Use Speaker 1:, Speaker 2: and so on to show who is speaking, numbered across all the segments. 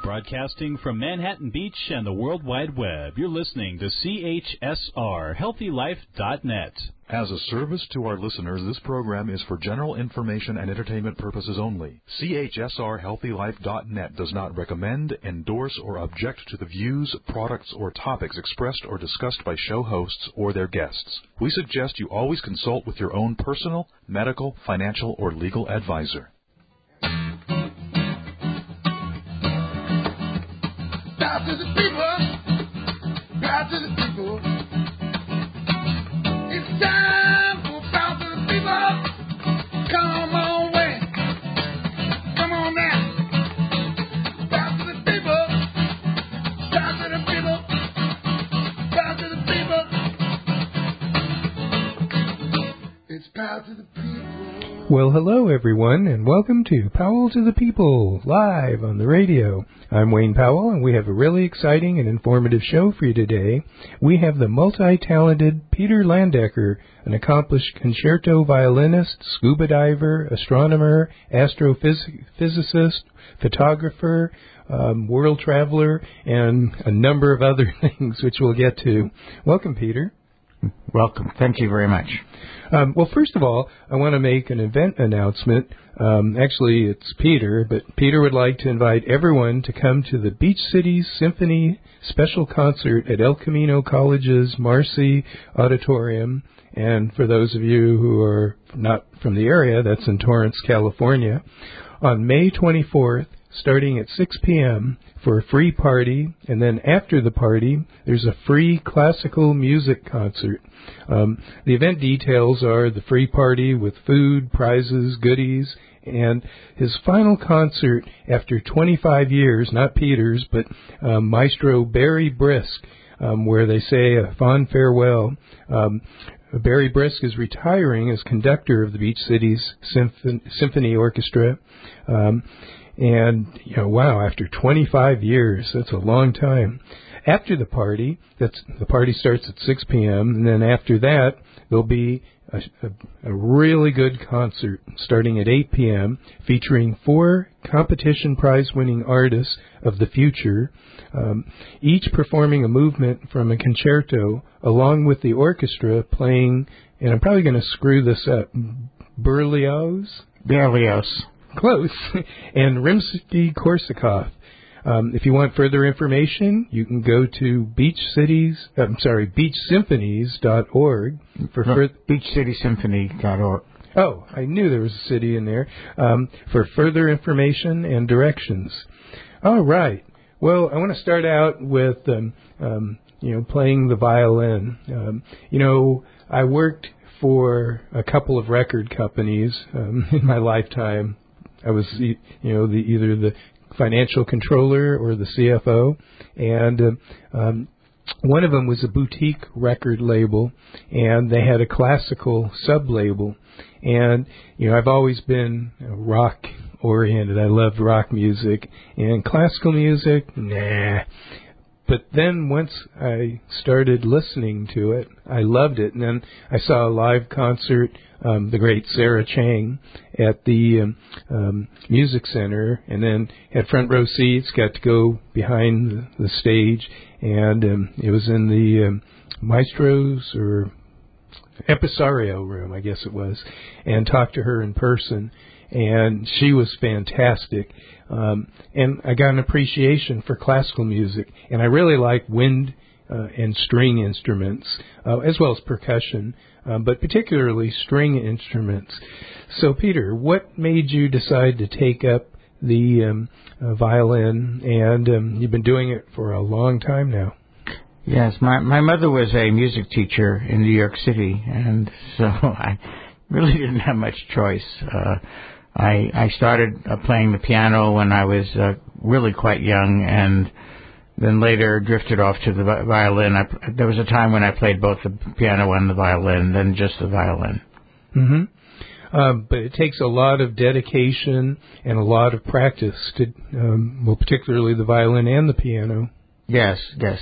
Speaker 1: Broadcasting from Manhattan Beach and the World Wide Web, you're listening to CHSR, HealthyLife.net.
Speaker 2: As a service to our listeners, this program is for general information and entertainment purposes only. CHSR, HealthyLife.net does not recommend, endorse, or object to the views, products, or topics expressed or discussed by show hosts or their guests. We suggest you always consult with your own personal, medical, financial, or legal advisor.
Speaker 3: Power to the people, power to the people. It's time for power to the people. Come on, way. Come on now. Power to the people, power to the people, power to the people. It's power to the people.
Speaker 4: Well, hello, everyone, and welcome to Powell to the People, live on the radio. I'm Wayne Powell, and we have a really exciting and informative show for you today. We have the multi-talented Peter Landecker, an accomplished concerto violinist, scuba diver, astronomer, astrophysicist, photographer, world traveler, and a number of other things, which we'll get to. Welcome, Peter.
Speaker 5: Welcome. Thank you very much.
Speaker 4: Well, first of all, I want to make an event announcement. Actually, it's Peter, but Peter would like to invite everyone to come to the Beach Cities Symphony special concert at El Camino College's Marcy Auditorium. And for those of you who are not from the area, that's in Torrance, California, on May 24th, starting at 6 p.m., for a free party, and then after the party, there's a free classical music concert. The event details are the free party with food, prizes, goodies, and his final concert after 25 years, not Peter's, but Maestro Barry Brisk, where they say a fond farewell. Barry Brisk is retiring as conductor of the Beach Cities Symphony Orchestra. And, wow, after 25 years, that's a long time. After the party, the party starts at 6 p.m., and then after that, there'll be a really good concert starting at 8 p.m., featuring 4 competition prize-winning artists of the future, each performing a movement from a concerto, along with the orchestra playing, and I'm probably going to screw this up, Berlioz? Close, and Rimsky-Korsakov. If you want further information, you can go to beachsymphonies.org.
Speaker 5: Beachcitysymphony.org.
Speaker 4: Oh, I knew there was a city in there. For further information and directions. All right. Well, I want to start out with, playing the violin. I worked for a couple of record companies in my lifetime. I was, either the financial controller or the CFO, and one of them was a boutique record label, and they had a classical sub-label. And, I've always been rock-oriented. I loved rock music, and classical music, nah. But then once I started listening to it, I loved it. And then I saw a live concert, the great Sarah Chang, at the Music Center, and then had front row seats, got to go behind the stage, and it was in the Maestro's or Impresario room, I guess it was, and talked to her in person. And she was fantastic. And I got an appreciation for classical music. And I really like wind and string instruments, as well as percussion, but particularly string instruments. So, Peter, what made you decide to take up the violin? And you've been doing it for a long time now.
Speaker 5: Yes, my mother was a music teacher in New York City, and so I really didn't have much choice. I started playing the piano when I was really quite young, and then later drifted off to the violin. There was a time when I played both the piano and the violin, then just the violin.
Speaker 4: Mm-hmm. But it takes a lot of dedication and a lot of practice to, particularly the violin and the piano.
Speaker 5: Yes.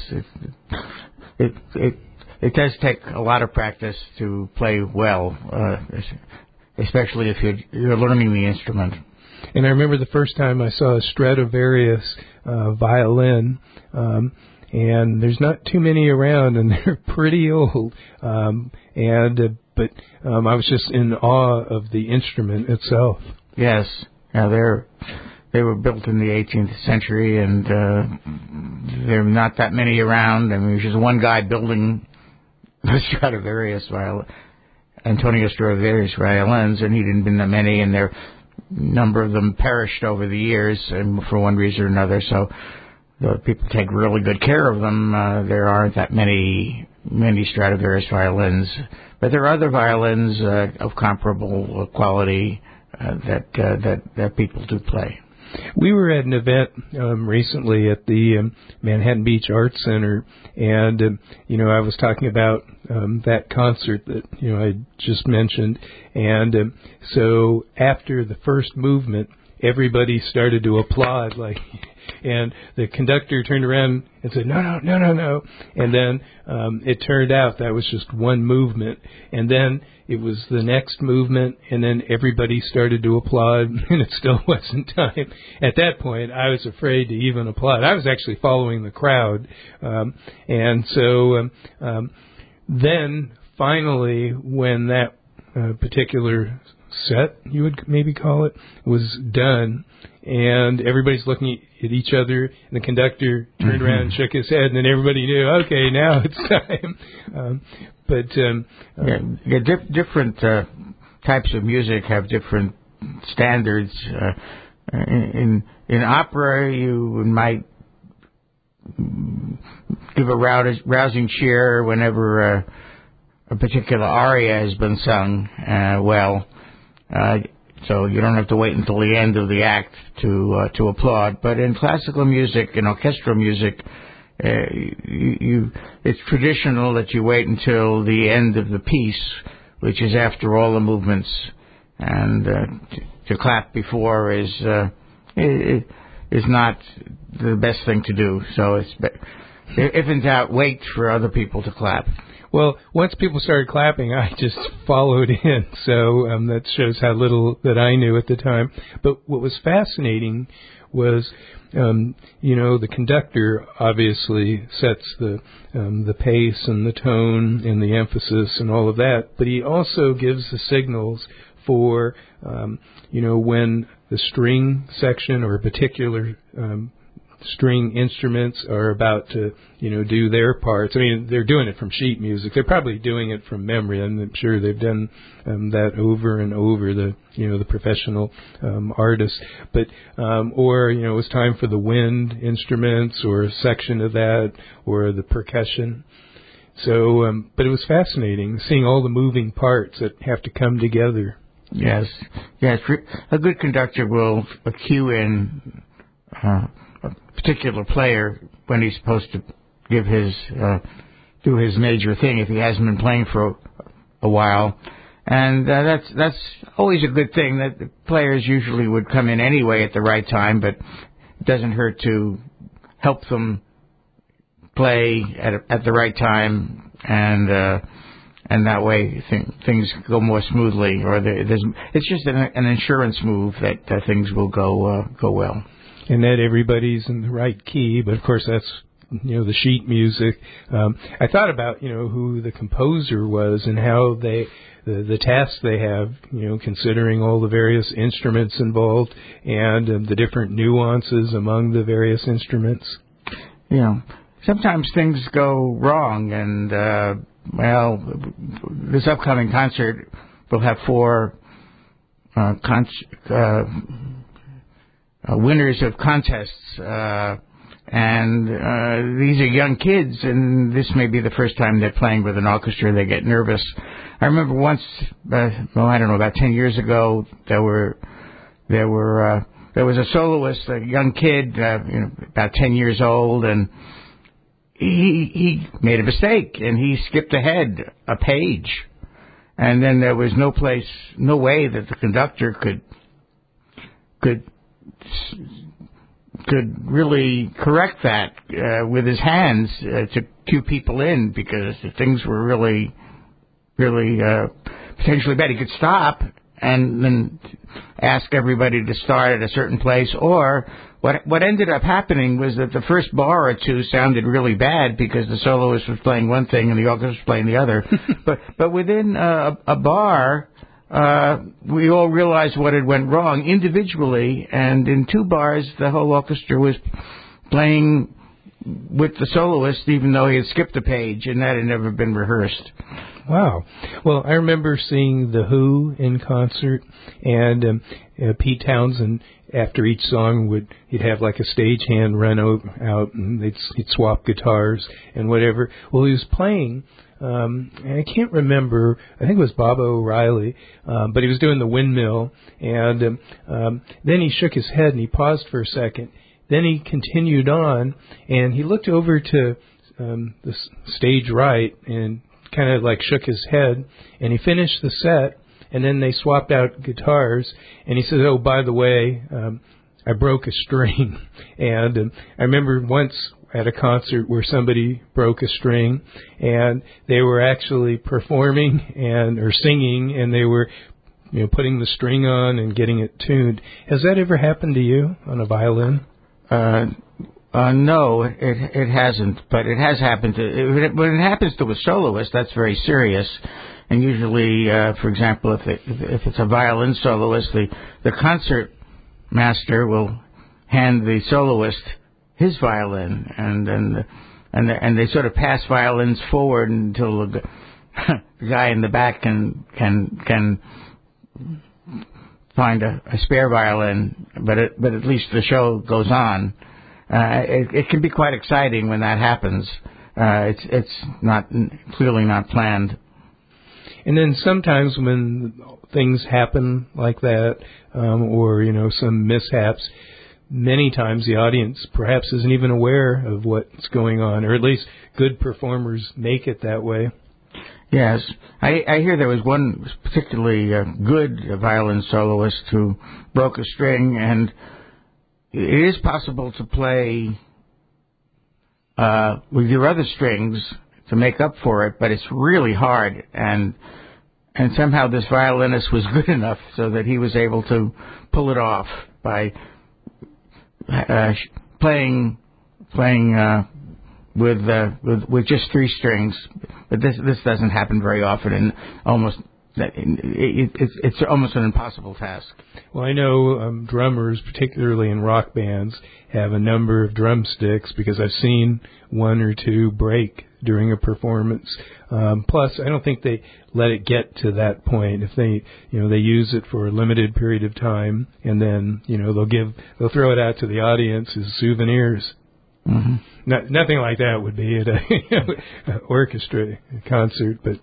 Speaker 5: It does take a lot of practice to play well, especially if you're learning the instrument.
Speaker 4: And I remember the first time I saw a Stradivarius violin, and there's not too many around, and they're pretty old. But I was just in awe of the instrument itself.
Speaker 5: Yes, they were built in the 18th century, and there are not that many around. I mean, there's just one guy building the Antonio Stradivarius violins, and he didn't build that many, and a number of them perished over the years, and for one reason or another. So the people take really good care of them. There aren't that many Stradivarius violins, but there are other violins of comparable quality that people do play.
Speaker 4: We were at an event recently at the Manhattan Beach Arts Center, and I was talking about that concert that I just mentioned, and so after the first movement, everybody started to applaud, and the conductor turned around and said, no, and then it turned out that was just one movement, and then it was the next movement, and then everybody started to applaud, and it still wasn't time. At that point, I was afraid to even applaud. I was actually following the crowd, and so then finally, when that particular set, you would maybe call it, was done, and everybody's looking at each other, and the conductor turned around and shook his head, and then everybody knew, okay, now it's time.
Speaker 5: Different types of music have different standards. In opera, you might give a rousing cheer whenever a particular aria has been sung well. So you don't have to wait until the end of the act to applaud. But in classical music, in orchestral music, it's traditional that you wait until the end of the piece, which is after all the movements, and to clap before is not the best thing to do. So if in doubt, wait for other people to clap.
Speaker 4: Well, once people started clapping, I just followed in, so that shows how little that I knew at the time. But what was fascinating was, the conductor obviously sets the pace and the tone and the emphasis and all of that, but he also gives the signals for, when the string section or a particular string instruments are about to, do their parts. I mean, they're doing it from sheet music. They're probably doing it from memory, and I'm sure they've done that over and over, the professional artists. But, it was time for the wind instruments or a section of that or the percussion. So, but it was fascinating seeing all the moving parts that have to come together.
Speaker 5: Yes. A good conductor will cue in a particular player when he's supposed to give do his major thing if he hasn't been playing for a while, and that's always a good thing. That the players usually would come in anyway at the right time, but it doesn't hurt to help them play at the right time, and that way things go more smoothly. Or it's just an insurance move that things will go well.
Speaker 4: And that everybody's in the right key, but of course that's the sheet music. I thought about who the composer was and how the tasks they have, considering all the various instruments involved and the different nuances among the various instruments.
Speaker 5: Sometimes things go wrong, and this upcoming concert will have 4 winners of contests, and these are young kids, and this may be the first time they're playing with an orchestra. They get nervous. I remember once, about 10 years ago, there was a soloist, a young kid, about 10 years old, and he made a mistake, and he skipped ahead a page, and then there was no way that the conductor could really correct that with his hands to cue people in, because things were really potentially bad. He could stop and then ask everybody to start at a certain place. Or what ended up happening was that the first bar or two sounded really bad because the soloist was playing one thing and the orchestra was playing the other. but within a bar, we all realized what had went wrong individually, and in 2 bars the whole orchestra was playing with the soloist, even though he had skipped a page, and that had never been rehearsed.
Speaker 4: Wow. Well, I remember seeing The Who in concert, and Pete Townsend, after each song, he'd have like a stagehand run out, and he'd swap guitars and whatever. Well, he was playing, and I can't remember, I think it was Bob O'Reilly, but he was doing the Windmill, and then he shook his head and he paused for a second. Then he continued on, and he looked over to the stage right and kind of like shook his head, and he finished the set, and then they swapped out guitars, and he said, oh, by the way, I broke a string. And I remember once at a concert where somebody broke a string, and they were actually performing or singing, and they were putting the string on and getting it tuned. Has that ever happened to you on a violin?
Speaker 5: No, it hasn't, but it has happened when it happens to a soloist, that's very serious. And usually, for example, if it's a violin soloist, the concert master will hand the soloist his violin, and they sort of pass violins forward until the guy in the back can find a spare violin, but at least the show goes on. It can be quite exciting when that happens. It's clearly not planned.
Speaker 4: And then sometimes when things happen like that, or some mishaps, many times the audience perhaps isn't even aware of what's going on, or at least good performers make it that way.
Speaker 5: Yes, I hear there was one particularly good violin soloist who broke a string, and it is possible to play with your other strings to make up for it, but it's really hard, and somehow this violinist was good enough so that he was able to pull it off by playing with just 3 strings. But this doesn't happen very often, and it's almost an impossible task.
Speaker 4: Well, I know drummers, particularly in rock bands, have a number of drumsticks because I've seen 1 or 2 break during a performance. Plus, I don't think they let it get to that point. If they use it for a limited period of time, and then they'll throw it out to the audience as souvenirs.
Speaker 5: Mm-hmm.
Speaker 4: Nothing like that would be at a orchestra concert, but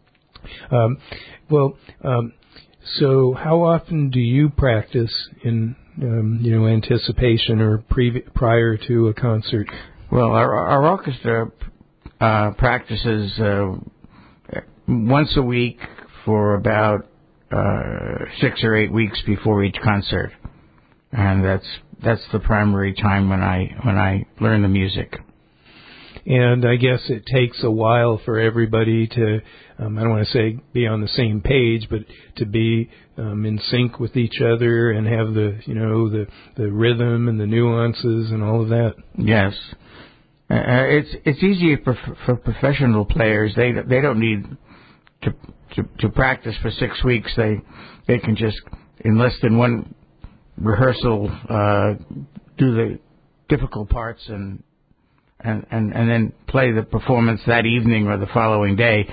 Speaker 4: so how often do you practice in anticipation or prior to a concert?
Speaker 5: Well, our orchestra practices once a week for about 6 or 8 weeks before each concert, and that's the primary time when I learn the music.
Speaker 4: And I guess it takes a while for everybody to, I don't want to say be on the same page, but to be in sync with each other and have the rhythm and the nuances and all of that.
Speaker 5: Yes. It's easier for professional players. They don't need to practice for 6 weeks. They can just, in less than one rehearsal, do the difficult parts and then play the performance that evening or the following day.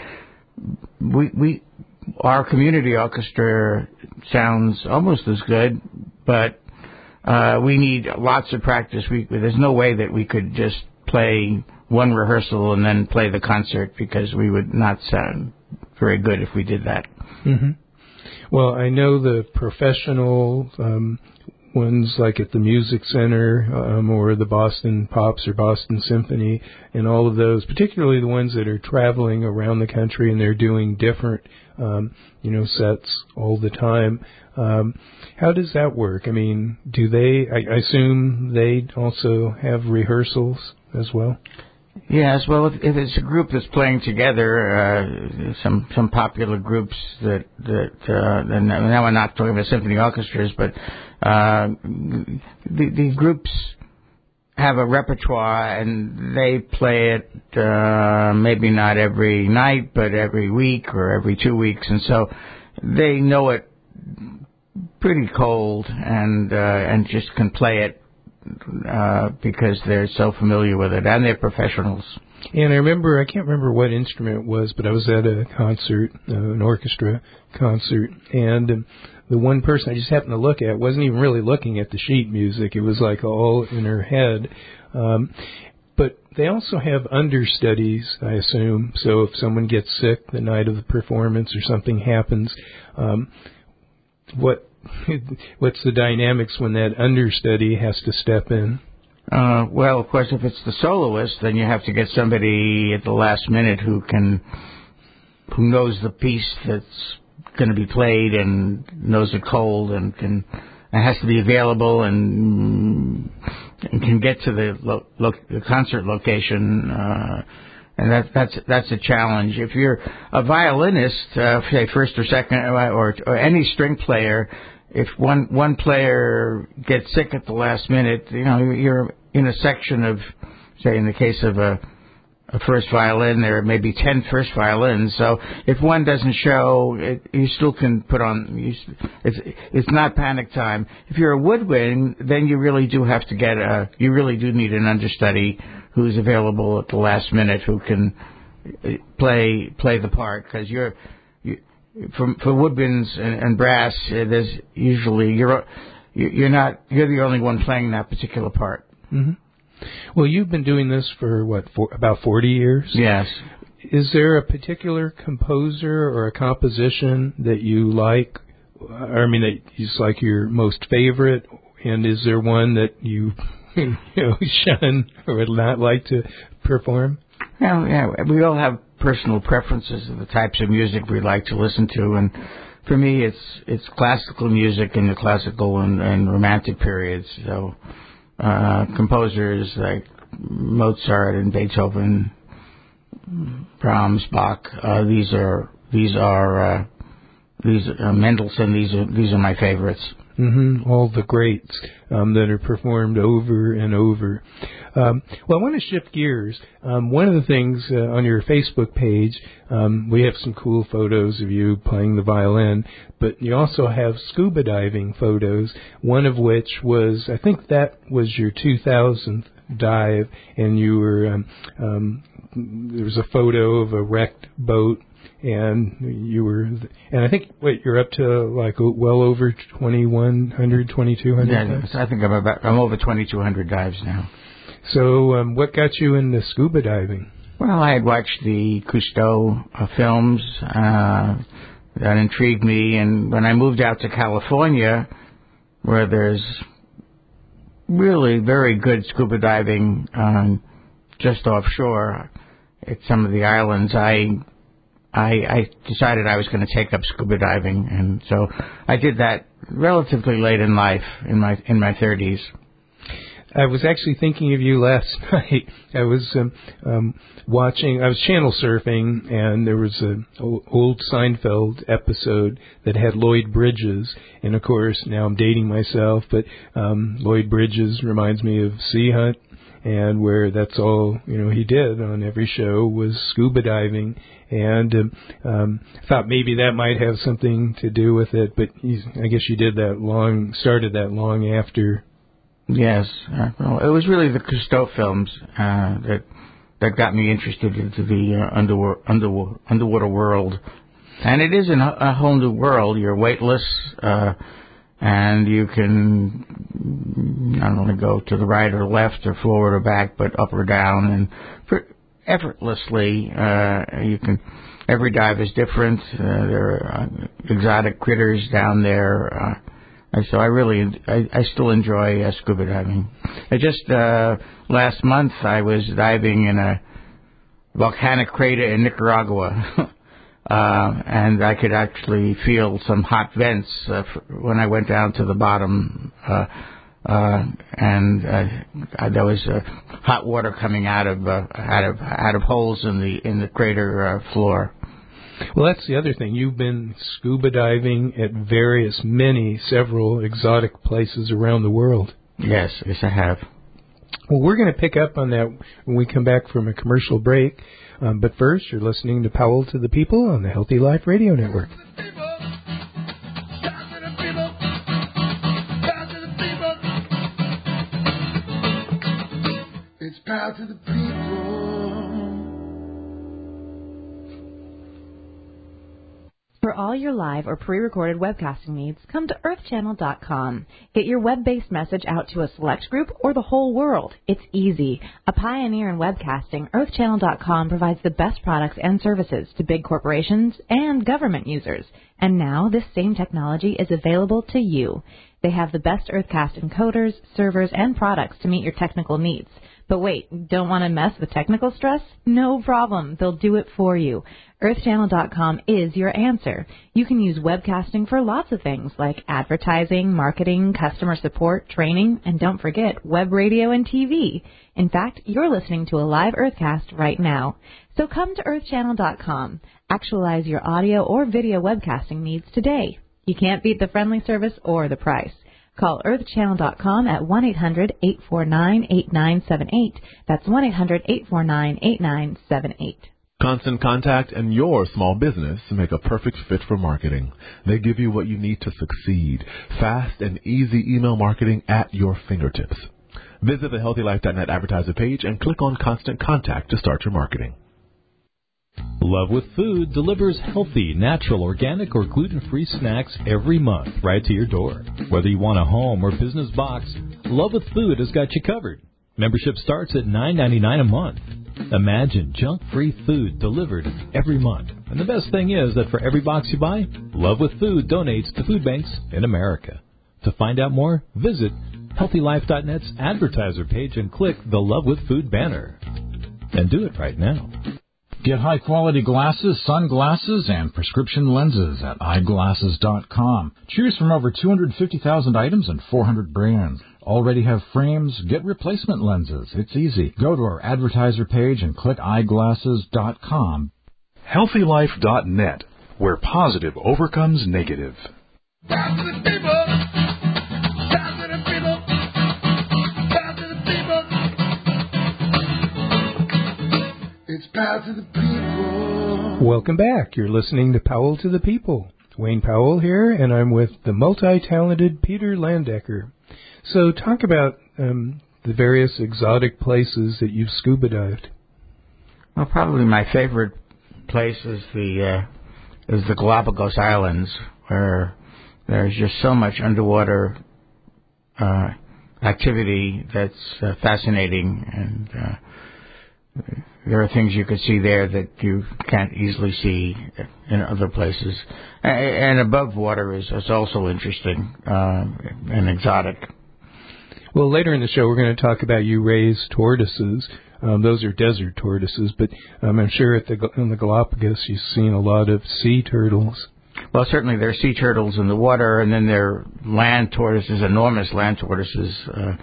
Speaker 5: Our community orchestra sounds almost as good, but we need lots of practice. There's no way that we could just play one rehearsal and then play the concert, because we would not sound very good if we did that.
Speaker 4: Mm-hmm. Well, I know the professional ones like at the Music Center or the Boston Pops or Boston Symphony and all of those, particularly the ones that are traveling around the country and they're doing different, sets all the time. How does that work? I mean, do they, I assume they also have rehearsals as well?
Speaker 5: Yes, well, if it's a group that's playing together, some popular groups and now we're not talking about symphony orchestras, but the groups have a repertoire and they play it maybe not every night, but every week or every 2 weeks, and so they know it pretty cold and just can play it because they're so familiar with it, and they're professionals.
Speaker 4: And I can't remember what instrument it was, but I was at a concert, an orchestra concert, and the one person I just happened to look at wasn't even really looking at the sheet music. It was like all in her head. But they also have understudies, I assume. So if someone gets sick the night of the performance or something happens, what's the dynamics when that understudy has to step in?
Speaker 5: Well, of course, if it's the soloist, then you have to get somebody at the last minute who knows the piece that's going to be played and knows it cold and has to be available and can get to the concert location. And that's a challenge. If you're a violinist, say first or second, or any string player, if one player gets sick at the last minute, you're in a section of, say, in the case of a first violin, there are maybe 10 first violins. So if one doesn't show, you still can put on. It's not panic time. If you're a woodwind, then you really do have to you really do need an understudy who's available at the last minute, who can play the part, because for woodwinds and brass, there's usually you're the only one playing that particular part.
Speaker 4: Mm-hmm. Well, you've been doing this for about 40 years?
Speaker 5: Yes.
Speaker 4: Is there a particular composer or a composition that you like? I mean, that is like your most favorite, and is there one that you shun or would not like to perform?
Speaker 5: Yeah, we all have personal preferences of the types of music we like to listen to, and for me, it's classical music in the classical and romantic periods. So composers like Mozart and Beethoven, Brahms, Bach, these are Mendelssohn. These are my favorites.
Speaker 4: Mm-hmm. All the greats that are performed over and over. Well, I want to shift gears. One of the things on your Facebook page, we have some cool photos of you playing the violin, but you also have scuba diving photos, one of which was, I think that was your 2000th dive, and you were, there was a photo of a wrecked boat, and I think, you're up to like well over 2,100, 2,200 dives?
Speaker 5: Yeah, I think I'm over 2,200 dives now.
Speaker 4: So what got you into scuba diving?
Speaker 5: Well, I had watched the Cousteau films that intrigued me, and when I moved out to California, where there's really very good scuba diving just offshore at some of the islands, I decided I was going to take up scuba diving, and so I did that relatively late in life, in my 30s.
Speaker 4: I was actually thinking of you last night. I was I was channel surfing, and there was an old Seinfeld episode that had Lloyd Bridges, and of course, now I'm dating myself, but Lloyd Bridges reminds me of Sea Hunt, and where that's all he did on every show was scuba diving, and thought maybe that might have something to do with it, but I guess you started that long after.
Speaker 5: Yes, well, it was really the Cousteau films that got me interested into the underwater world, and it is a whole new world. You're weightless, and you can not only go to the right or left or forward or back, but up or down, and effortlessly you can. Every dive is different. There are exotic critters down there. So I still enjoy scuba diving. Last month I was diving in a volcanic crater in Nicaragua, and I could actually feel some hot vents when I went down to the bottom and there was hot water coming out of holes in the crater floor.
Speaker 4: Well, that's the other thing. You've been scuba diving at several exotic places around the world.
Speaker 5: Yes, I have.
Speaker 4: Well, we're going to pick up on that when we come back from a commercial break. But first, you're listening to Powell to the People on the Healthy Life Radio Network.
Speaker 3: It's Power to the People.
Speaker 6: For all your live or pre-recorded webcasting needs, come to earthchannel.com. Get your web-based message out to a select group or the whole world. It's easy. A pioneer in webcasting, earthchannel.com provides the best products and services to big corporations and government users. And now this same technology is available to you. They have the best Earthcast encoders, servers, and products to meet your technical needs. But wait, don't want to mess with technical stress? No problem. They'll do it for you. EarthChannel.com is your answer. You can use webcasting for lots of things like advertising, marketing, customer support, training, and don't forget web radio and TV. In fact, you're listening to a live Earthcast right now. So come to EarthChannel.com. Actualize your audio or video webcasting needs today. You can't beat the friendly service or the price. Call earthchannel.com at 1-800-849-8978. That's 1-800-849-8978.
Speaker 7: Constant Contact and your small business make a perfect fit for marketing. They give you what you need to succeed. Fast and easy email marketing at your fingertips. Visit the HealthyLife.net advertiser page and click on Constant Contact to start your marketing.
Speaker 1: Love with Food delivers healthy, natural, organic, or gluten-free snacks every month right to your door. Whether you want a home or business box, Love with Food has got you covered. Membership starts at $9.99 a month. Imagine junk-free food delivered every month. And the best thing is that for every box you buy, Love with Food donates to food banks in America. To find out more, visit HealthyLife.net's advertiser page and click the Love with Food banner. And do it right now.
Speaker 8: Get high-quality glasses, sunglasses, and prescription lenses at eyeglasses.com. Choose from over 250,000 items and 400 brands. Already have frames? Get replacement lenses. It's easy. Go to our advertiser page and click eyeglasses.com.
Speaker 2: HealthyLife.net, where positive overcomes negative.
Speaker 3: Power to the people. Power to the people. Power to the people. It's Power to the people.
Speaker 4: Welcome back. You're listening to Powell to the People. Wayne Powell here, and I'm with the multi-talented Peter Landecker. So talk about the various exotic places that you've scuba dived.
Speaker 5: Well, probably my favorite place is the Galapagos Islands, where there's just so much underwater activity that's fascinating, and there are things you could see there that you can't easily see in other places. And above water is also interesting and exotic.
Speaker 4: Well, later in the show, we're going to talk about you raise tortoises. Those are desert tortoises, but I'm sure in the Galapagos you've seen a lot of sea turtles.
Speaker 5: Well, certainly there are sea turtles in the water, and then there are land tortoises, enormous land tortoises,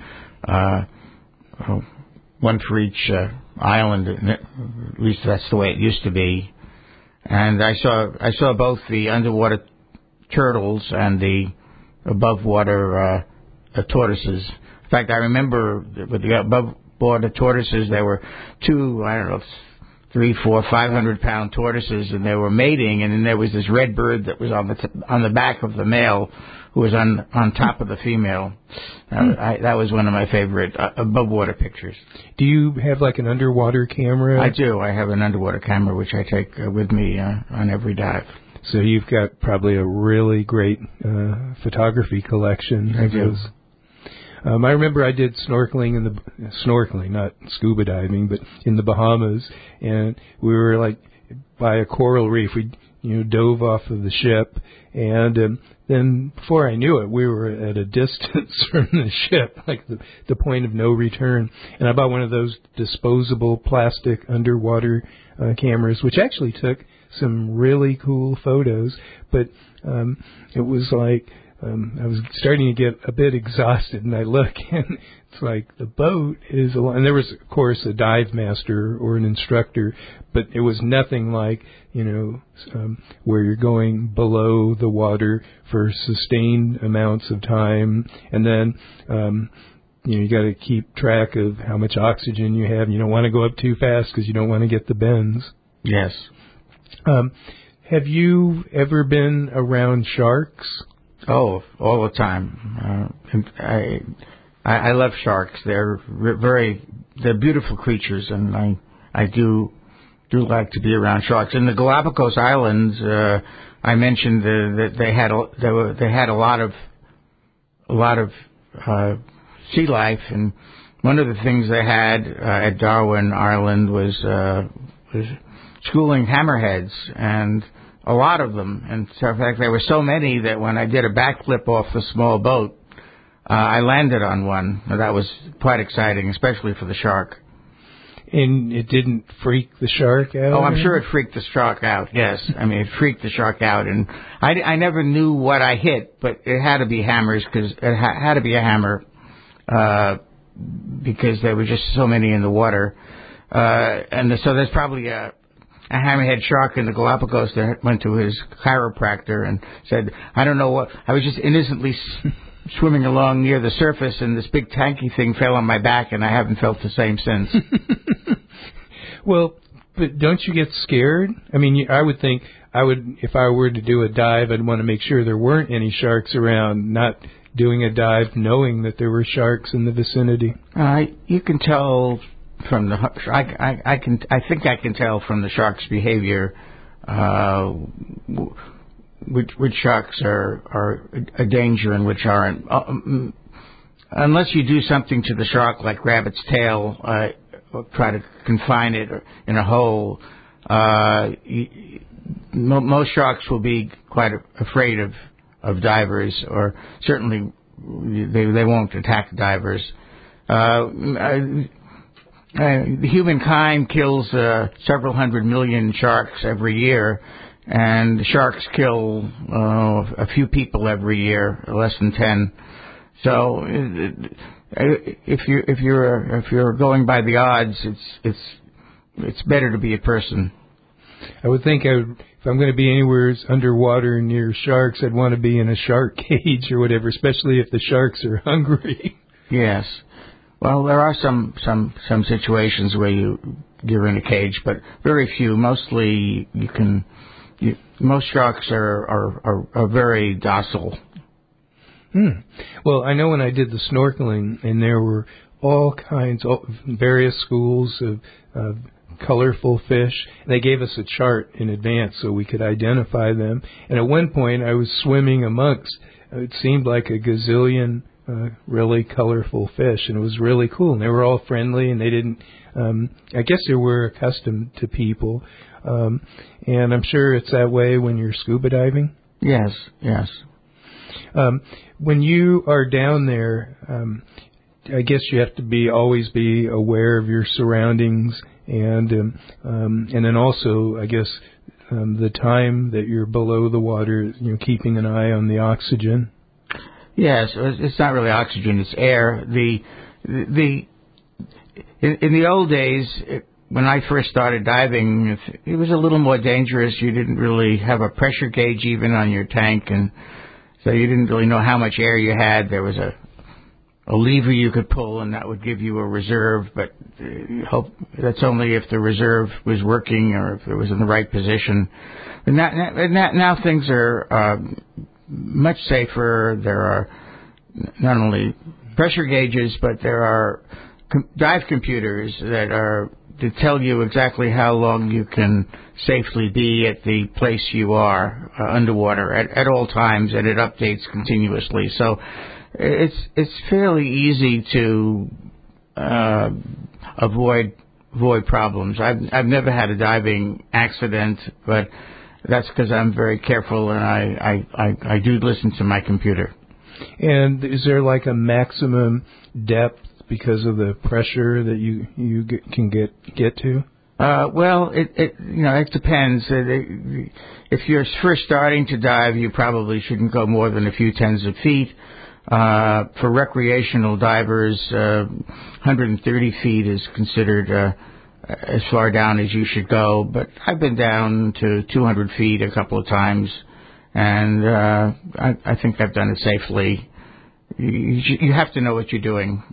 Speaker 5: one for each island. At least that's the way it used to be. And I saw both the underwater turtles and the above water tortoises. In fact, I remember with the above water tortoises, there were 500-pound tortoises, and they were mating, and then there was this red bird that was on the back of the male, who was on top of the female. That was one of my favorite above water pictures.
Speaker 4: Do you have like an underwater camera?
Speaker 5: I do. I have an underwater camera which I take with me on every dive.
Speaker 4: So you've got probably a really great photography collection.
Speaker 5: I do.
Speaker 4: I remember I did snorkeling not scuba diving, but in the Bahamas, and we were like by a coral reef. We dove off of the ship, and then before I knew it, we were at a distance from the ship, like the point of no return. And I bought one of those disposable plastic underwater cameras, which actually took some really cool photos, but it was like I was starting to get a bit exhausted, and I look, and it's like the boat is along. And there was, of course, a dive master or an instructor, but it was nothing like, where you're going below the water for sustained amounts of time, and then you got to keep track of how much oxygen you have. And you don't want to go up too fast because you don't want to get the bends.
Speaker 5: Yes.
Speaker 4: Have you ever been around sharks?
Speaker 5: Oh, all the time. I love sharks. They're they're beautiful creatures, and I do like to be around sharks. In the Galapagos Islands, I mentioned that they had a lot of sea life, and one of the things they had at Darwin, Ireland, was schooling hammerheads, and a lot of them. And so, in fact, there were so many that when I did a backflip off the small boat, I landed on one. That was quite exciting, especially for the shark.
Speaker 4: And it didn't freak the shark out?
Speaker 5: Oh, I'm sure it freaked the shark out, yes. I mean, it freaked the shark out. And I never knew what I hit, but it had to be hammers, because it had to be a hammer, because there were just so many in the water. So there's probably a hammerhead shark in the Galapagos that went to his chiropractor and said, I don't know what, I was just innocently swimming along near the surface, and this big tanky thing fell on my back, and I haven't felt the same since.
Speaker 4: Well, but don't you get scared? I mean, I would think if I were to do a dive, I'd want to make sure there weren't any sharks around, not doing a dive knowing that there were sharks in the vicinity.
Speaker 5: You can tell from the I think I can tell from the shark's behavior which sharks are a danger and which aren't. Unless you do something to the shark, like grab its tail, or try to confine it in a hole, most sharks will be quite afraid of divers, or certainly they won't attack divers. Humankind kills several 100 million sharks every year, and sharks kill a few people every year, less than 10. So if you're going by the odds, it's better to be a person.
Speaker 4: I would think if I'm going to be anywhere underwater near sharks, I'd want to be in a shark cage or whatever, especially if the sharks are hungry.
Speaker 5: Yes. Well, there are some situations where you're in a cage, but very few. Mostly most sharks are very docile.
Speaker 4: Well, I know when I did the snorkeling, and there were all kinds of various schools of colorful fish. They gave us a chart in advance so we could identify them. And at one point, I was swimming amongst, it seemed like a gazillion really colorful fish, and it was really cool. And they were all friendly, and they didn't, I guess they were accustomed to people. And I'm sure it's that way when you're scuba diving.
Speaker 5: Yes, yes.
Speaker 4: When you are down there, I guess you have to always be aware of your surroundings, and then also, I guess, the time that you're below the water, keeping an eye on the oxygen.
Speaker 5: Yes, it's not really oxygen; it's air. In the old days, when I first started diving, it was a little more dangerous. You didn't really have a pressure gauge even on your tank, and so you didn't really know how much air you had. There was a lever you could pull, and that would give you a reserve, but that's only if the reserve was working or if it was in the right position. And now things are much safer. There are not only pressure gauges, but there are dive computers that tell you exactly how long you can safely be at the place you are underwater at all times, and it updates continuously. So it's fairly easy to avoid problems. I've never had a diving accident, but that's because I'm very careful, and I do listen to my computer.
Speaker 4: And is there like a maximum depth because of the pressure that you can get to?
Speaker 5: Well, it depends. If you're first starting to dive, you probably shouldn't go more than a few tens of feet. For recreational divers, 130 feet is considered as far down as you should go. But I've been down to 200 feet a couple of times, and I think I've done it safely. You have to know what you're doing.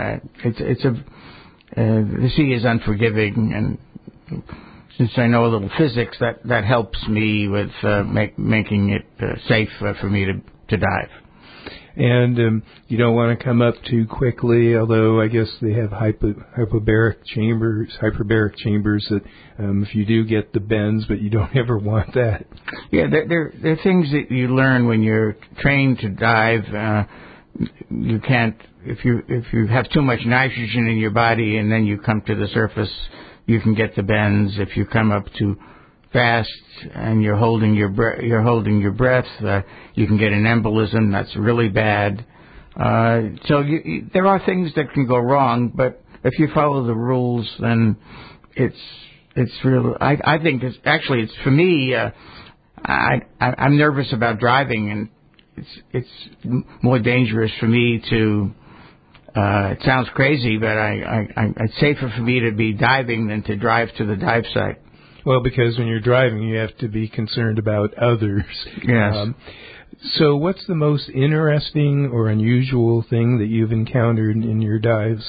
Speaker 5: The sea is unforgiving, and since I know a little physics, that helps me with making it safe for me to dive.
Speaker 4: And you don't want to come up too quickly, although I guess they have hyperbaric chambers that if you do get the bends, but you don't ever want that.
Speaker 5: Yeah, there are things that you learn when you're trained to dive. You can't, if you have too much nitrogen in your body and then you come to the surface, you can get the bends. If you come up too fast and you're holding your breath, you can get an embolism. That's really bad. So there are things that can go wrong, but if you follow the rules, then it's real. I think it's for me. I'm nervous about driving, and it's more dangerous for me to. It sounds crazy, but it's safer for me to be diving than to drive to the dive site.
Speaker 4: Well, because when you're driving, you have to be concerned about others.
Speaker 5: Yes.
Speaker 4: So what's the most interesting or unusual thing that you've encountered in your dives?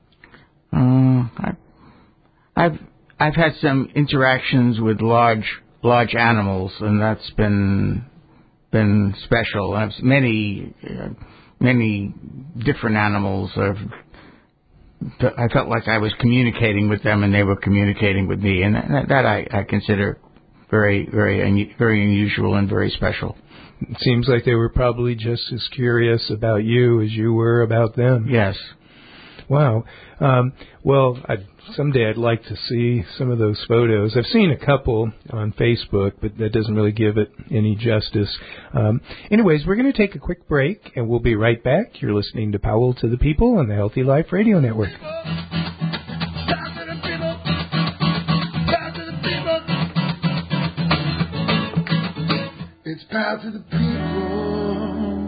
Speaker 5: I've had some interactions with large animals, and that's been special. I've many different animals. I felt like I was communicating with them, and they were communicating with me, and that I consider very, very, very unusual and very special.
Speaker 4: It seems like they were probably just as curious about you as you were about them.
Speaker 5: Yes.
Speaker 4: Wow. Well, someday I'd like to see some of those photos. I've seen a couple on Facebook, but that doesn't really give it any justice. Anyways, we're going to take a quick break, and we'll be right back. You're listening to Powell to the People on the Healthy Life Radio Network.
Speaker 3: It's Power to the People.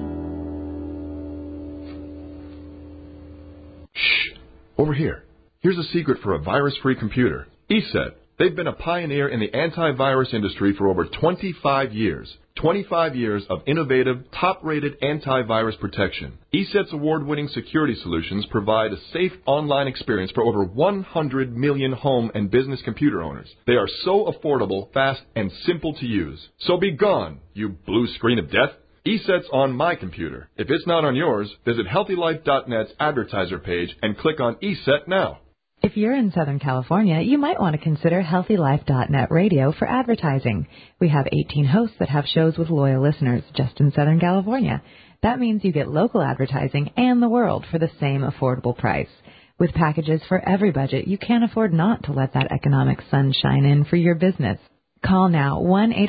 Speaker 9: Shh. Over here. Here's a secret for a virus-free computer. ESET. They've been a pioneer in the antivirus industry for over 25 years. 25 years of innovative, top-rated antivirus protection. ESET's award-winning security solutions provide a safe online experience for over 100 million home and business computer owners. They are so affordable, fast, and simple to use. So be gone, you blue screen of death. ESET's on my computer. If it's not on yours, visit HealthyLife.net's advertiser page and click on ESET now.
Speaker 6: If you're in Southern California, you might want to consider HealthyLife.net radio for advertising. We have 18 hosts that have shows with loyal listeners just in Southern California. That means you get local advertising and the world for the same affordable price. With packages for every budget, you can't afford not to let that economic sun shine in for your business. Call now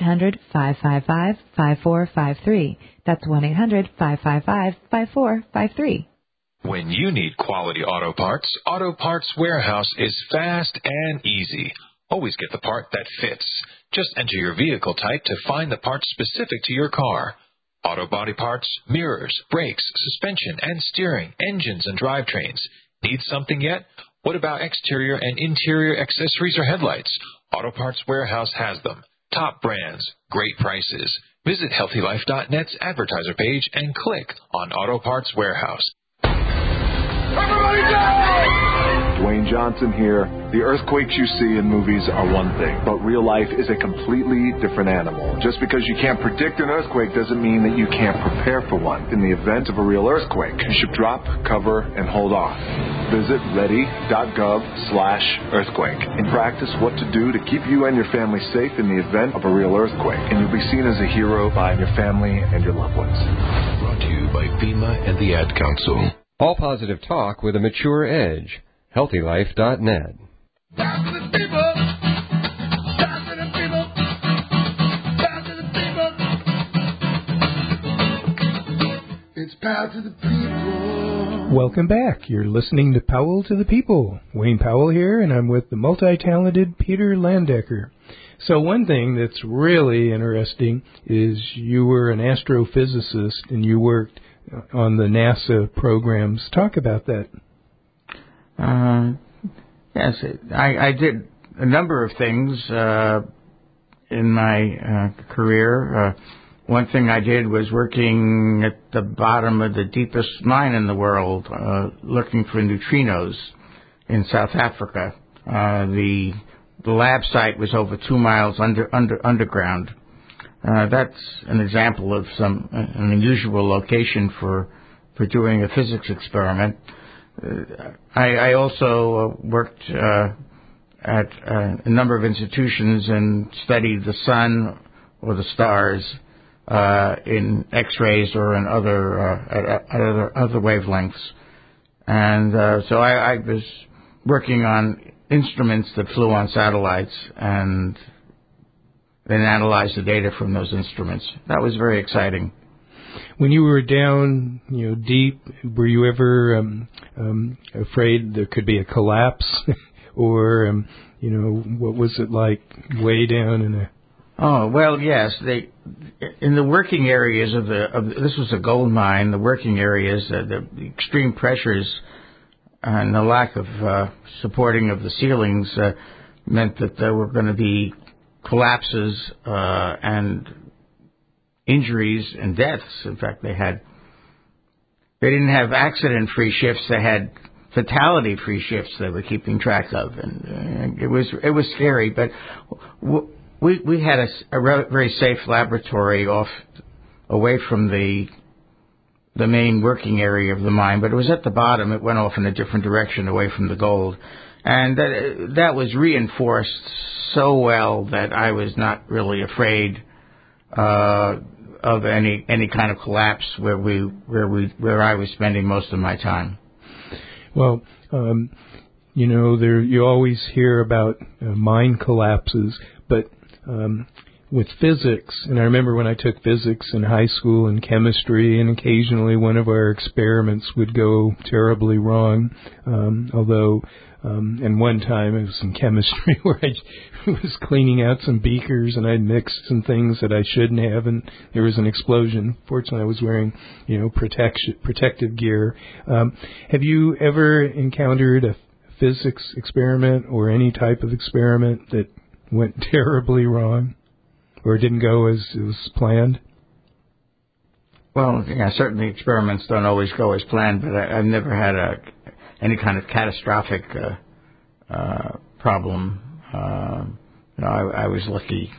Speaker 6: 1-800-555-5453. That's 1-800-555-5453.
Speaker 10: When you need quality auto Parts Warehouse is fast and easy. Always get the part that fits. Just enter your vehicle type to find the part specific to your car. Auto body parts, mirrors, brakes, suspension and steering, engines and drivetrains. Need something yet? What about exterior and interior accessories or headlights? Auto Parts Warehouse has them. Top brands, great prices. Visit HealthyLife.net's advertiser page and click on Auto Parts Warehouse.
Speaker 3: Everybody down!
Speaker 11: Dwayne Johnson here. The earthquakes you see in movies are one thing, but real life is a completely different animal. Just because you can't predict an earthquake doesn't mean that you can't prepare for one. In the event of a real earthquake, you should drop, cover, and hold off. Visit ready.gov/earthquake and practice what to do to keep you and your family safe in the event of a real earthquake. And you'll be seen as a hero by your family and your loved ones.
Speaker 12: Brought to you by FEMA and the Ad Council.
Speaker 13: All positive talk with a mature edge. HealthyLife.net.
Speaker 3: Power to the people. Power to the people. Power to the people. It's power to the people.
Speaker 4: Welcome back. You're listening to Powell to the People. Wayne Powell here, and I'm with the multi-talented Peter Landecker. So one thing that's really interesting is you were an astrophysicist and you worked on the NASA programs. Talk about that.
Speaker 5: Yes, I did a number of things in my career. One thing I did was working at the bottom of the deepest mine in the world, looking for neutrinos in South Africa. The lab site was over 2 miles underground. That's an example of an unusual location for doing a physics experiment. I also worked at a number of institutions and studied the sun or the stars in X-rays or in other wavelengths. And so I was working on instruments that flew on satellites and then analyzed the data from those instruments. That was very exciting.
Speaker 4: When you were down, deep, were you ever afraid there could be a collapse, or what was it like way down in a?
Speaker 5: Oh well, yes. In the working areas of this was a gold mine. The working areas, the extreme pressures and the lack of supporting of the ceilings meant that there were going to be collapses and injuries and deaths. In fact, they didn't have accident-free shifts. They had fatality-free shifts they were keeping track of, and it was scary. But we had a very safe laboratory away from the main working area of the mine, but it was at the bottom. It went off in a different direction away from the gold, and that was reinforced so well that I was not really afraid of any kind of collapse where I was spending most of my time.
Speaker 4: Well, you always hear about mine collapses, but with physics, and I remember when I took physics in high school and chemistry, and occasionally one of our experiments would go terribly wrong, and one time it was in chemistry where I was cleaning out some beakers and I'd mixed some things that I shouldn't have, and there was an explosion. Fortunately, I was wearing, protective gear. Have you ever encountered a physics experiment or any type of experiment that went terribly wrong or didn't go as it was planned?
Speaker 5: Well, yeah, certainly experiments don't always go as planned, but I've never had any kind of catastrophic problem. I was lucky.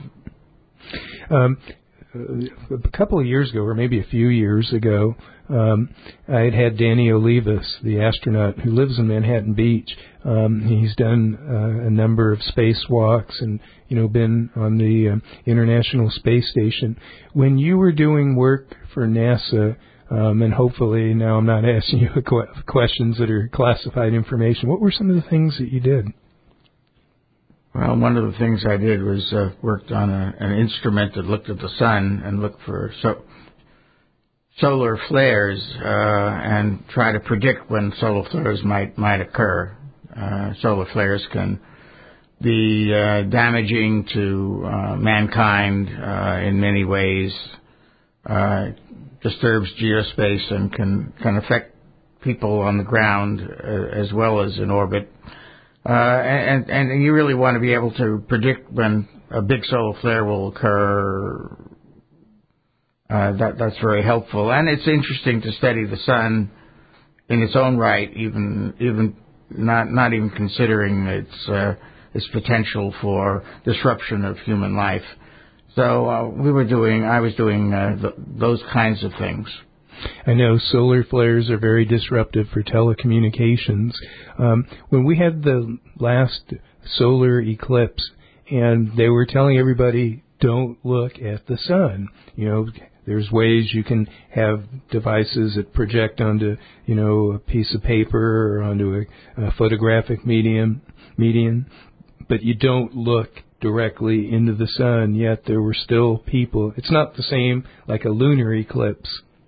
Speaker 4: A couple of years ago, or maybe a few years ago, I had Danny Olivas, the astronaut who lives in Manhattan Beach. He's done a number of spacewalks and, been on the International Space Station. When you were doing work for NASA, and hopefully now I'm not asking you questions that are classified information, what were some of the things that you did?
Speaker 5: Well, one of the things I did was worked on an instrument that looked at the sun and looked for solar flares and try to predict when solar flares might occur. Solar flares can be damaging to mankind in many ways. Disturbs geospace and can affect people on the ground as well as in orbit. And you really want to be able to predict when a big solar flare will occur. That's very helpful, and it's interesting to study the sun in its own right, even not even considering its potential for disruption of human life. So I was doing those kinds of things.
Speaker 4: I know solar flares are very disruptive for telecommunications. When we had the last solar eclipse, and they were telling everybody, don't look at the sun. There's ways you can have devices that project onto, a piece of paper or onto a photographic medium, but you don't look directly into the sun, yet there were still people. It's not the same like a lunar eclipse.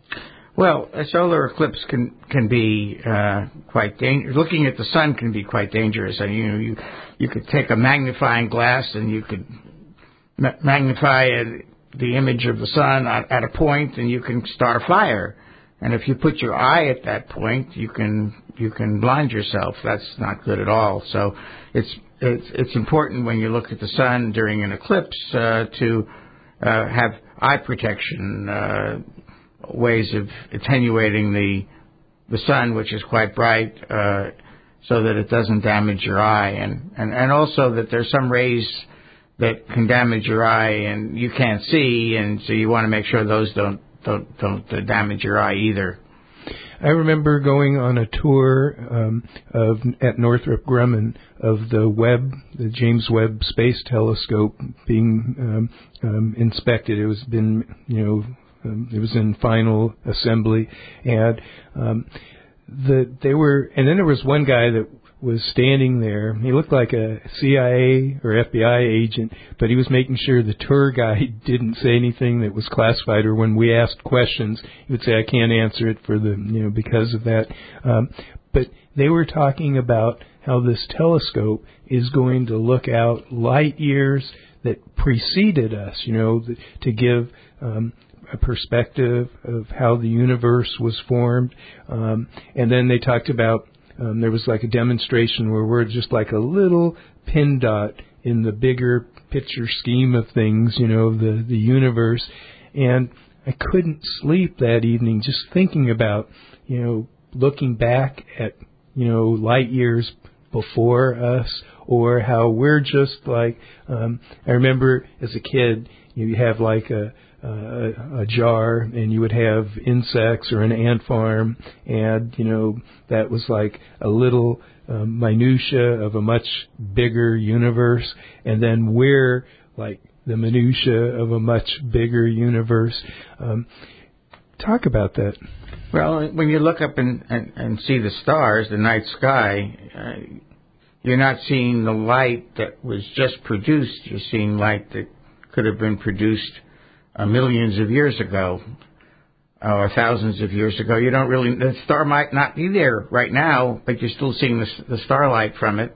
Speaker 5: Well, a solar eclipse can be quite dangerous. Looking at the sun can be quite dangerous. And you could take a magnifying glass and you could magnify the image of the sun at a point, and you can start a fire. And if you put your eye at that point, you can blind yourself. That's not good at all. So it's important when you look at the sun during an eclipse to have eye protection, ways of attenuating the sun, which is quite bright, so that it doesn't damage your eye, and also that there's some rays that can damage your eye and you can't see, and so you want to make sure those don't damage your eye either.
Speaker 4: I remember going on a tour at Northrop Grumman of the James Webb Space Telescope being inspected. It was it was in final assembly, and then there was one guy that was standing there. He looked like a CIA or FBI agent, but he was making sure the tour guide didn't say anything that was classified, or when we asked questions, he would say, "I can't answer it because of that." But they were talking about how this telescope is going to look out light years that preceded us, to give a perspective of how the universe was formed. And then they talked about there was like a demonstration where we're just like a little pin dot in the bigger picture scheme of things, the universe. And I couldn't sleep that evening just thinking about, looking back at, light years before us, or how we're just like, I remember as a kid, you have like a jar, and you would have insects or an ant farm, and that was like a little minutia of a much bigger universe, and then we're like the minutia of a much bigger universe. Talk about that.
Speaker 5: Well, when you look up and see the stars, the night sky, you're not seeing the light that was just produced. You're seeing light that could have been produced millions of years ago, or thousands of years ago. The star might not be there right now, but you're still seeing the starlight from it,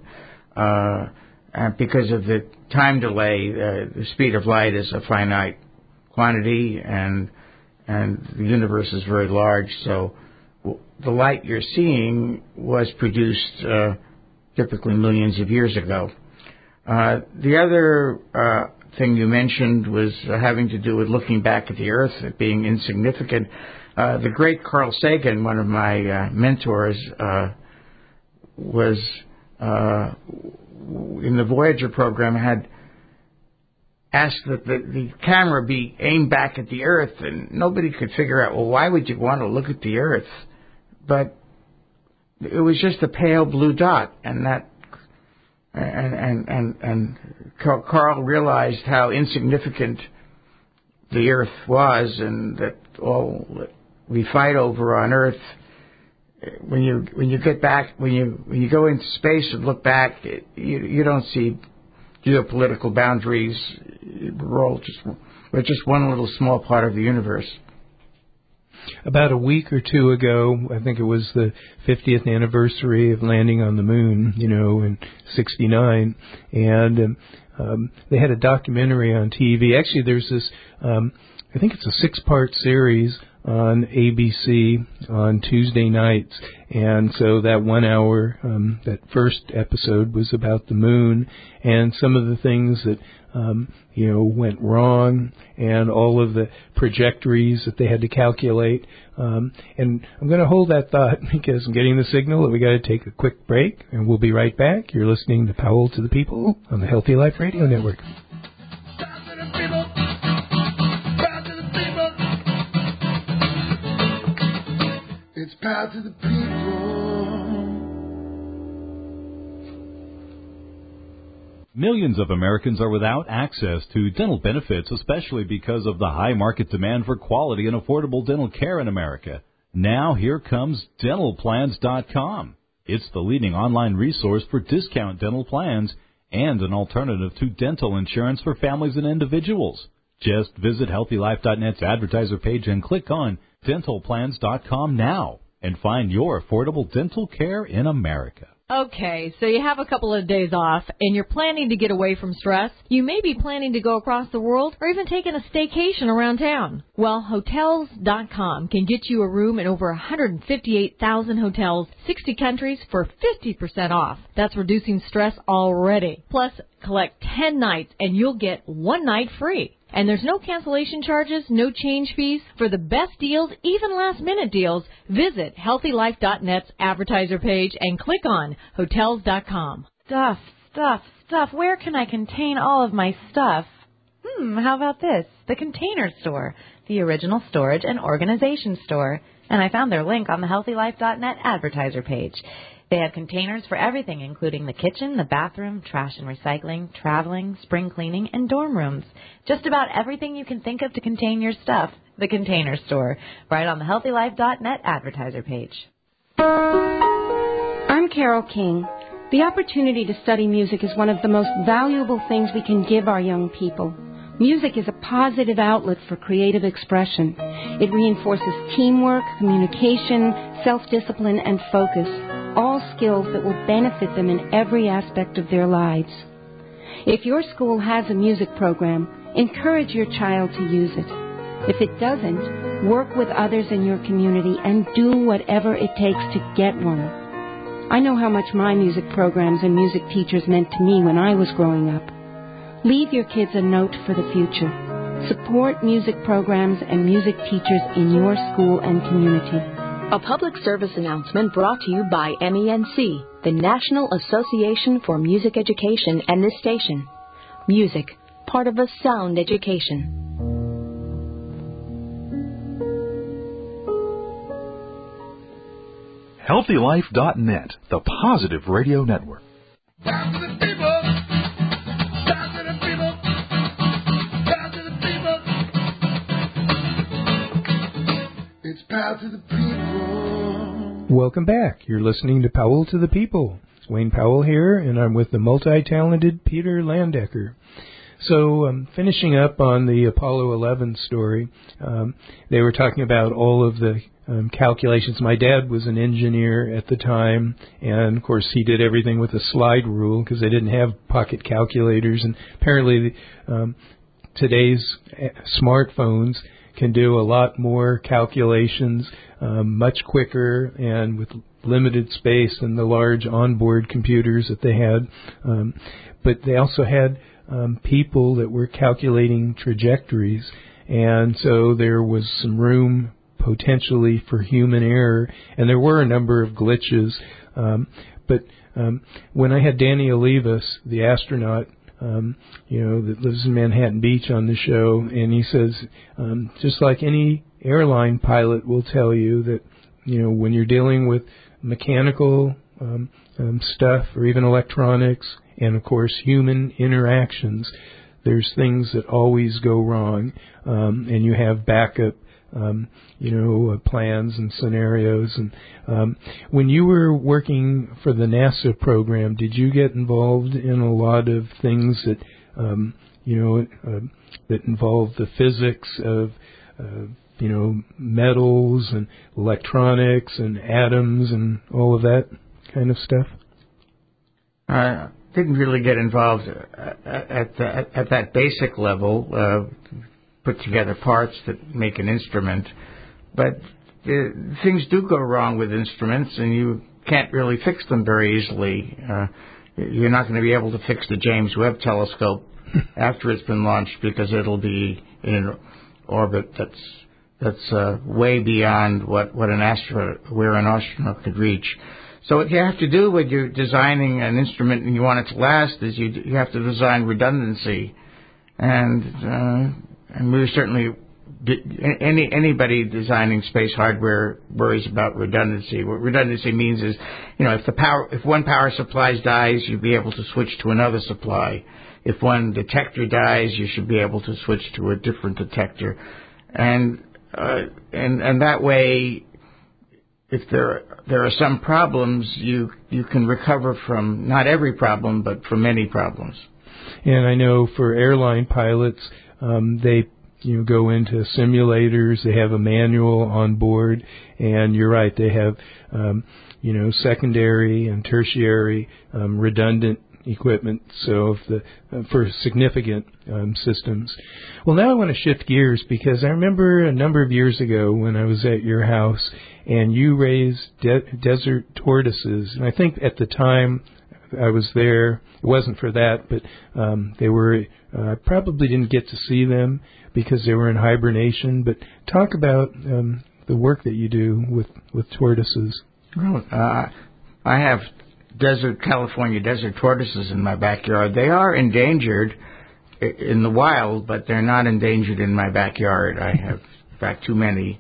Speaker 5: because of the time delay. The speed of light is a finite quantity, and the universe is very large, so the light you're seeing was produced typically millions of years ago. The other thing you mentioned was having to do with looking back at the Earth, it being insignificant. The great Carl Sagan, one of my mentors, was in the Voyager program, had asked that the camera be aimed back at the Earth, and nobody could figure out, well, why would you want to look at the Earth? But it was just a pale blue dot, and that. And Carl realized how insignificant the Earth was, and that all that we fight over on Earth. When you get back, when you go into space and look back, you don't see geopolitical boundaries. We're just one little small part of the universe.
Speaker 4: About a week or two ago, I think it was the 50th anniversary of landing on the moon, in '69, and they had a documentary on TV. Actually, there's this, I think it's a 6-part series on ABC on Tuesday nights, and so that 1 hour, that first episode was about the moon and some of the things that went wrong, and all of the trajectories that they had to calculate. And I'm going to hold that thought because I'm getting the signal that we got to take a quick break, and we'll be right back. You're listening to Powell to the People on the Healthy Life Radio Network.
Speaker 3: It's power to the people.
Speaker 1: Millions of Americans are without access to dental benefits, especially because of the high market demand for quality and affordable dental care in America. Now here comes DentalPlans.com. It's the leading online resource for discount dental plans and an alternative to dental insurance for families and individuals. Just visit HealthyLife.net's advertiser page and click on HealthLifeDentalPlans.com now and find your affordable dental care in America.
Speaker 14: Okay, so you have a couple of days off, and you're planning to get away from stress. You may be planning to go across the world or even taking a staycation around town. Well, Hotels.com can get you a room in over 158,000 hotels, 60 countries for 50% off. That's reducing stress already. Plus, collect 10 nights, and you'll get 1 night free. And there's no cancellation charges, no change fees. For the best deals, even last-minute deals, visit HealthyLife.net's advertiser page and click on Hotels.com.
Speaker 6: Stuff. Where can I contain all of my stuff? How about this? The Container Store, the original storage and organization store. And I found their link on the HealthyLife.net advertiser page. They have containers for everything, including the kitchen, the bathroom, trash and recycling, traveling, spring cleaning, and dorm rooms. Just about everything you can think of to contain your stuff. The Container Store, right on the HealthyLife.net advertiser page.
Speaker 15: I'm Carol King. The opportunity to study music is one of the most valuable things we can give our young people. Music is a positive outlet for creative expression. It reinforces teamwork, communication, self-discipline, and focus. All skills that will benefit them in every aspect of their lives. If your school has a music program, encourage your child to use it. If it doesn't, work with others in your community and do whatever it takes to get one. I know how much my music programs and music teachers meant to me when I was growing up. Leave your kids a note for the future. Support music programs and music teachers in your school and community.
Speaker 16: A public service announcement brought to you by MENC, the National Association for Music Education, and this station. Music, part of a sound education.
Speaker 2: HealthyLife.net, the positive radio network.
Speaker 3: It's Power to the People.
Speaker 4: Welcome back. You're listening to Powell to the People. Wayne Powell here, and I'm with the multi-talented Peter Landecker. So, finishing up on the Apollo 11 story, they were talking about all of the calculations. My dad was an engineer at the time, and of course he did everything with a slide rule because they didn't have pocket calculators. And apparently, today's smartphones can do a lot more calculations much quicker and with limited space than the large onboard computers that they had. But they also had people that were calculating trajectories, and so there was some room potentially for human error, and there were a number of glitches. But when I had Danny Olivas, the astronaut, that lives in Manhattan Beach on the show, and he says, just like any airline pilot will tell you that, when you're dealing with mechanical stuff or even electronics and, of course, human interactions, there's things that always go wrong, and you have backup plans and scenarios. And when you were working for the NASA program, did you get involved in a lot of things that, that involve the physics of, metals and electronics and atoms and all of that kind of stuff?
Speaker 5: I didn't really get involved at that basic level. Put together parts that make an instrument, but things do go wrong with instruments, and you can't really fix them very easily. You're not going to be able to fix the James Webb Telescope after it's been launched because it'll be in an orbit that's way beyond where an astronaut could reach. So what you have to do when you're designing an instrument and you want it to last is you have to design redundancy, and we're certainly, anybody designing space hardware worries about redundancy. What redundancy means is, if one power supply dies, you'll be able to switch to another supply. If one detector dies, you should be able to switch to a different detector. And that way, if there are some problems, you can recover from not every problem, but from many problems.
Speaker 4: And I know for airline pilots, they go into simulators. They have a manual on board, and you're right, they have secondary and tertiary redundant equipment, so for significant systems. Well, now I want to shift gears, because I remember a number of years ago when I was at your house and you raised desert tortoises, and I think at the time I was there, it wasn't for that, but they were, I probably didn't get to see them because they were in hibernation. But talk about the work that you do with tortoises.
Speaker 5: Well, I have California desert tortoises in my backyard. They are endangered in the wild, but they're not endangered in my backyard. I have, in fact, too many.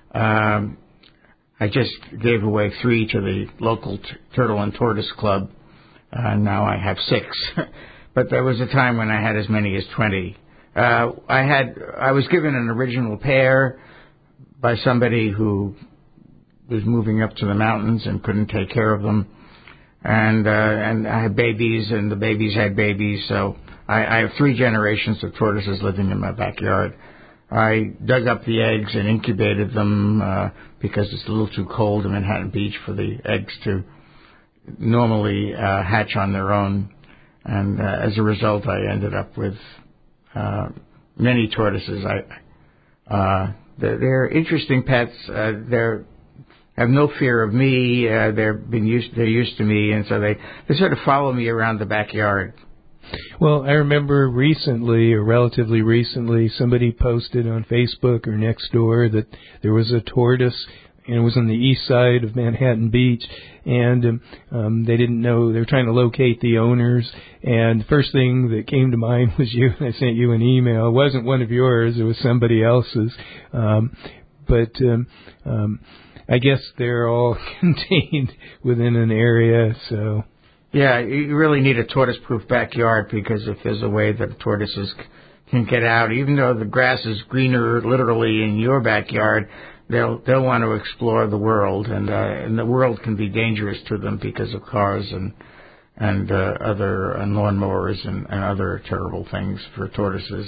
Speaker 5: I just gave away 3 to the local Turtle and Tortoise Club. Now I have 6. But there was a time when I had as many as 20. I was given an original pair by somebody who was moving up to the mountains and couldn't take care of them. And I had babies, and the babies had babies, so I have 3 generations of tortoises living in my backyard. I dug up the eggs and incubated them because it's a little too cold in Manhattan Beach for the eggs to normally hatch on their own. And as a result, I ended up with many tortoises. They're interesting pets. They're have no fear of me. They're used to me, and so they sort of follow me around the backyard.
Speaker 4: Well, I remember recently, or relatively recently, somebody posted on Facebook or Nextdoor that there was a tortoise, and it was on the east side of Manhattan Beach, and they didn't know, they were trying to locate the owners, and the first thing that came to mind was you, and I sent you an email. It wasn't one of yours, it was somebody else's, but I guess they're all contained within an area, so...
Speaker 5: Yeah, you really need a tortoise-proof backyard, because if there's a way that tortoises can get out, even though the grass is greener literally in your backyard, they'll want to explore the world, and the world can be dangerous to them because of cars and other lawnmowers and other terrible things for tortoises.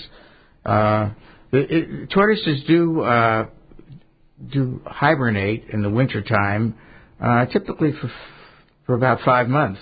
Speaker 5: Tortoises do hibernate in the wintertime, typically for about 5 months.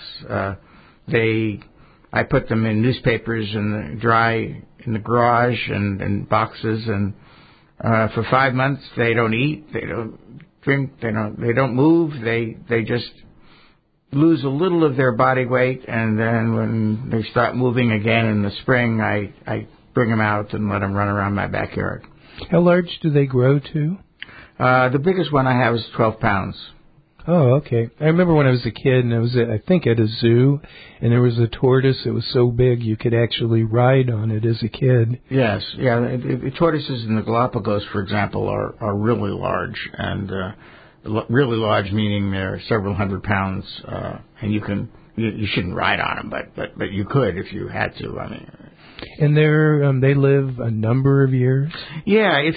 Speaker 5: I put them in newspapers and dry in the garage and in boxes, and for 5 months they don't eat, they don't drink, they don't move, they just lose a little of their body weight, and then when they start moving again in the spring, I bring them out and let them run around my backyard.
Speaker 4: How large do they grow to?
Speaker 5: The biggest one I have is 12 pounds.
Speaker 4: Oh, okay. I remember when I was a kid, and I was, I think, at a zoo, and there was a tortoise that was so big you could actually ride on it as a kid.
Speaker 5: Yes, yeah. The tortoises in the Galapagos, for example, are really large, and really large meaning they're several hundred pounds, and you shouldn't ride on them, but you could if you had to. I mean.
Speaker 4: And they live a number of years.
Speaker 5: Yeah, if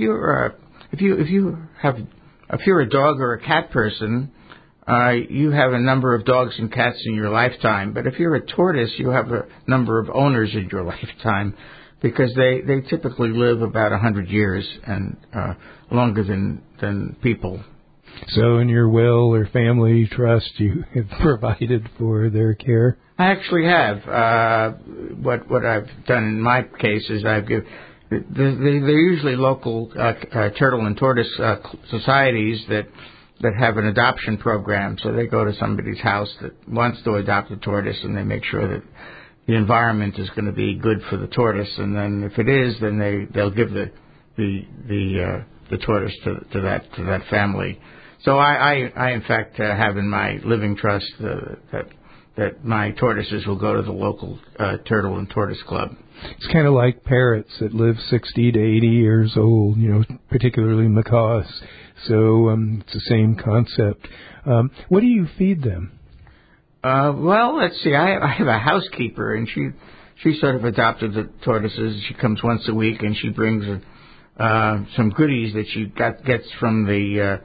Speaker 5: you're a dog or a cat person, you have a number of dogs and cats in your lifetime. But if you're a tortoise, you have a number of owners in your lifetime, because they typically live about 100 years and longer than people.
Speaker 4: So in your will or family trust, you have provided for their care?
Speaker 5: I actually have. What I've done in my case is I've given... They're usually local turtle and tortoise societies that have an adoption program. So they go to somebody's house that wants to adopt a tortoise, and they make sure that the environment is going to be good for the tortoise. And then if it is, then they'll give the tortoise to that family. So I in fact have in my living trust that my tortoises will go to the local Turtle and Tortoise Club.
Speaker 4: It's kind of like parrots that live 60 to 80 years old, particularly macaws. So it's the same concept. What do you feed them?
Speaker 5: Well, let's see. I have a housekeeper, and she sort of adopted the tortoises. She comes once a week, and she brings some goodies that she gets from the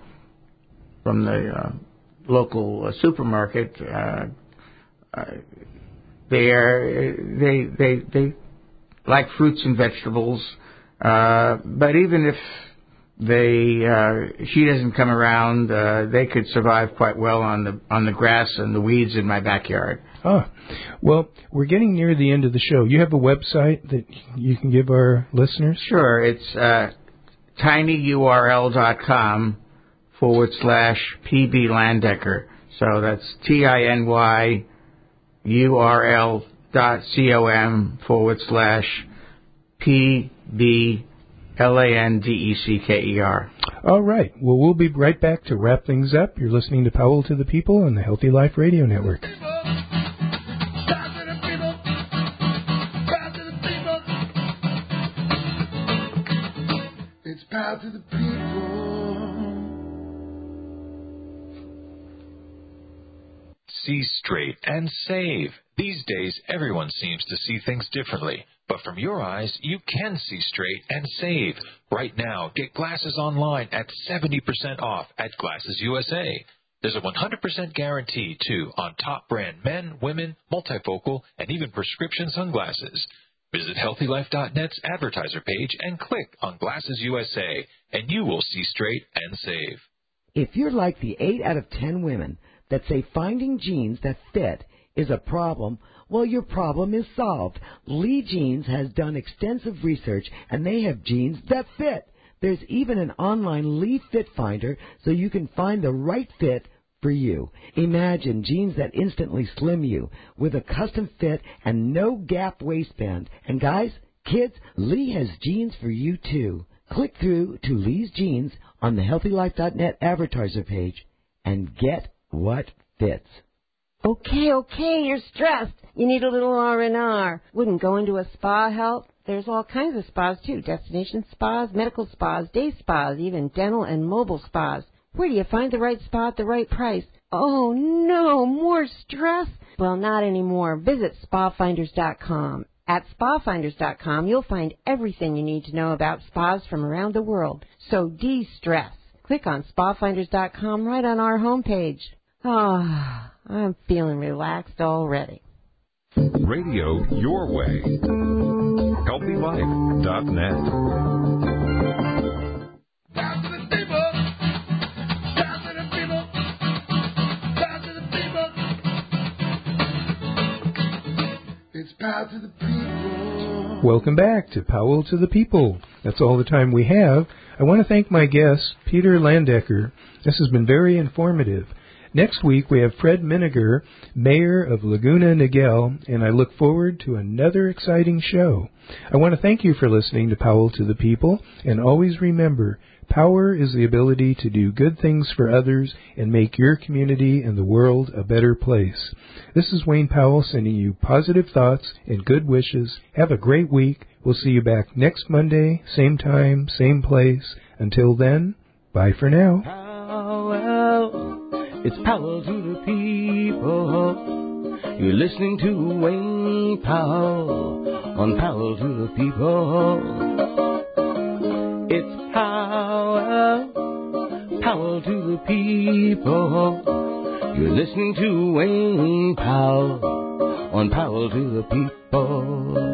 Speaker 5: local supermarket. They like fruits and vegetables, But even if she doesn't come around, they could survive quite well on the grass and the weeds in my backyard.
Speaker 4: Ah, well, we're getting near the end of the show. You have a website that you can give our listeners?
Speaker 5: Sure. It's tinyurl.com/PB Landecker. So that's tinyurl.com/PB Landecker.
Speaker 4: All right. Well, we'll be right back to wrap things up. You're listening to Powell to the People on the Healthy Life Radio Network.
Speaker 3: It's Power to the People.
Speaker 10: See straight and save. These days, everyone seems to see things differently. But from your eyes, you can see straight and save. Right now, get glasses online at 70% off at Glasses USA. There's a 100% guarantee, too, on top brand men, women, multifocal, and even prescription sunglasses. Visit HealthyLife.net's advertiser page and click on Glasses USA, and you will see straight and save.
Speaker 17: If you're like the 8 out of 10 women that say finding jeans that fit is a problem, well, your problem is solved. Lee Jeans has done extensive research, and they have jeans that fit. There's even an online Lee Fit Finder, so you can find the right fit for you. Imagine jeans that instantly slim you with a custom fit and no gap waistband. And guys, kids, Lee has jeans for you too. Click through to Lee's Jeans on the HealthyLife.net advertiser page and get what fits.
Speaker 18: Okay, you're stressed. You need a little R&R. Wouldn't go into a spa help? There's all kinds of spas, too. Destination spas, medical spas, day spas, even dental and mobile spas. Where do you find the right spa at the right price? Oh, no, more stress? Well, not anymore. Visit spafinders.com. At spafinders.com, you'll find everything you need to know about spas from around the world. So de-stress. Click on spafinders.com right on our homepage. Ah, I'm feeling relaxed already.
Speaker 12: Radio your way. HealthyLife.net.
Speaker 3: Power to the people. Power to the people. Power to the people. It's Power to the People.
Speaker 4: Welcome back to Powell to the People. That's all the time we have. I want to thank my guest, Peter Landecker. This has been very informative. Next week, we have Fred Miniger, Mayor of Laguna Niguel, and I look forward to another exciting show. I want to thank you for listening to Powell to the People, and always remember, power is the ability to do good things for others and make your community and the world a better place. This is Wayne Powell sending you positive thoughts and good wishes. Have a great week. We'll see you back next Monday, same time, same place. Until then, bye for now.
Speaker 19: It's Powell to the People. You're listening to Wayne Powell on Powell to the People. It's Powell to the People. You're listening to Wayne Powell on Powell to the People.